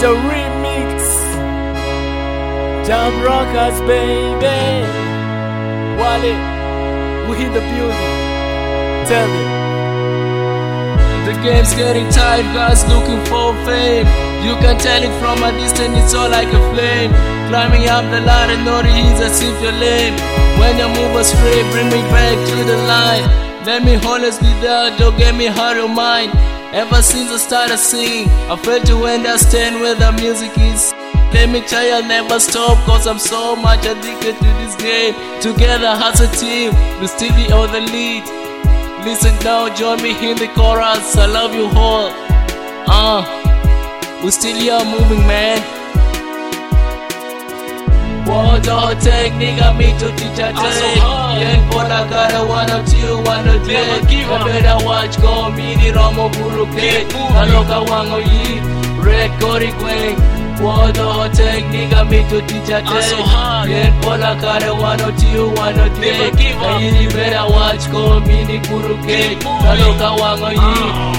the remix. Jump Rockers, baby. Wallet, we in the building. Tell them. The game's getting tight, guys looking for fame. You can tell it from a distance, it's all like a flame. Climbing up the ladder, not easy as if you're lame. When you move astray, bring me back to the line. Let me always be there, don't get me hard of mine. Ever since I started singing, I failed to understand where the music is. Let me tell you, I'll never stop, cause I'm so much addicted to this game. Together as a team, we still be on the lead. Listen now, join me in the chorus, I love you all. We still here moving, man. What the technique got me to teach a day. Young boy, I gotta wanna chill, wanna take. I better watch, go mini Romo Buruke. I look at Wango Yi, Red Cory Quang. What the technique got me to teach a day. Young boy, I gotta wanna chill, wanna take. I better watch, go mini Buruke. I look at Wango Yi.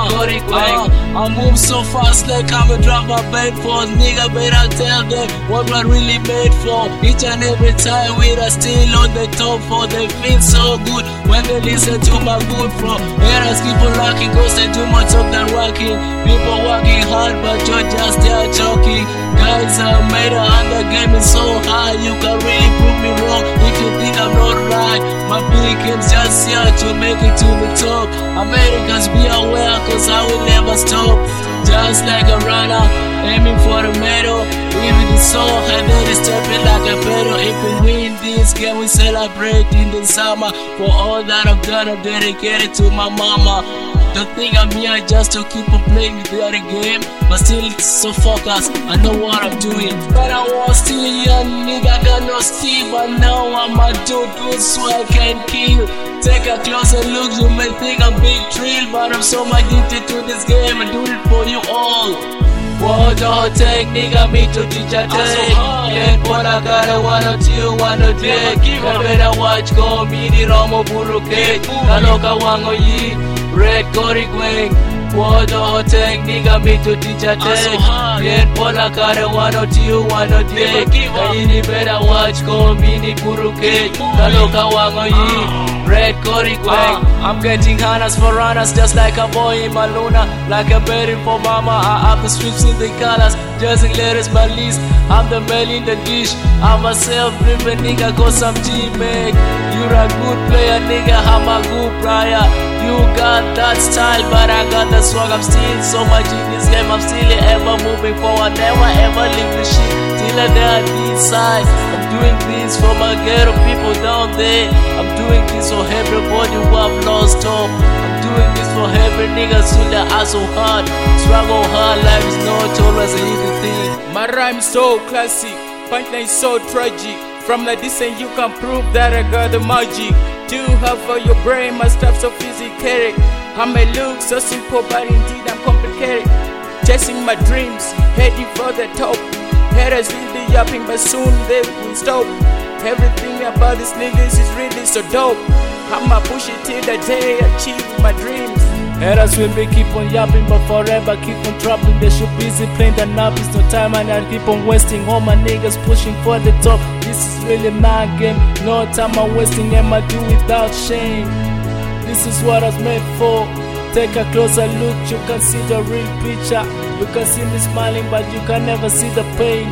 I move so fast like I'm a drop my bed for. Nigga better tell them what we're really made for. Each and every time we are still on the top for. They feel so good when they listen to my good flow. Haters keep on rocking cause they do more talk than rocking. People working hard but you're just there talking. Guys are made it and the game is so high. You can really prove me wrong if you think I'm not right. My big game's just here to make it to the top. Americans be aware cause I will never stop. Just like a runner, aiming for the medal. Even the soul, and then it's stepping like a pedal. If we win this game, we celebrate in the summer. For all that I've done, I'm dedicated to my mama. Don't think I'm here just to keep on playing the other game, but still so focused, I know what I'm doing. But I was still young, nigga, got no steam. But now I'm a dude so I can kill. Take a closer look, you may think I'm big thrill, but I'm so addicted to this game and do it for you all. What the technique got me to teach a day. Yet what I gotta wanna chill, wanna take. I better watch, go mini Romo Buruke. Kaloka Wango Yi, Red Cory Quang. What the technique got me to teach a day. Yet what I gotta wanna chill, wanna take. I better watch, go mini Buruke. Kaloka Wango Yi, Red Cory Quang. I'm getting harness for runners just like a boy in my Luna. Like a berry for mama, I have the strips in the colors. Dressing letters by list, I'm the man in the dish. I'm a self-driven nigga cause I'm G-Meg. You're a good player nigga, I'm a good player. You got that style but I got the swag. I'm still so much in this game, I'm still ever moving forward. Never ever leave the shit till I die decide. I'm doing this for my ghetto people down there. I'm doing this for everybody who have lost hope. I'm doing this for every nigga who that hustle hard. Struggle hard, life is not always an easy thing. My rhyme is so classic, punchline is so tragic. From the distance you can prove that I got the magic. Too hard for your brain, my stuff so physical. I may look so simple but indeed I'm complicated. Chasing my dreams, heading for the top. Haters will be yapping but soon they will stop. Everything about these niggas is really so dope. I'ma push it till the day I achieve my dreams. Haters will be keep on yapping but forever keep on trapping. They should busy playing the nappies, no time and I keep on wasting. All my niggas pushing for the top. This is really my game, no time I'm wasting and I do without shame. This is what I was made for. Take a closer look, you can see the real picture. You can see me smiling but you can never see the pain.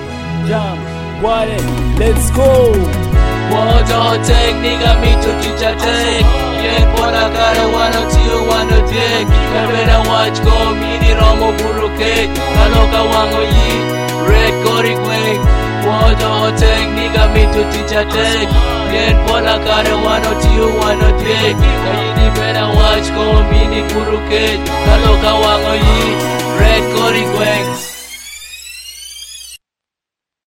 Jump, what it, let's go. What the technique got me to teach a day. Yet what I gotta wanna chill, wanna take. I better watch, go mini Romo Buruke. Kaloka Wango Yi, Red Cory Quang. What the technique got me to teach a day. Yet what I gotta wanna chill, wanna take. I better watch, go mini Buruke. Kaloka Wango Yi, Red Cory Quang.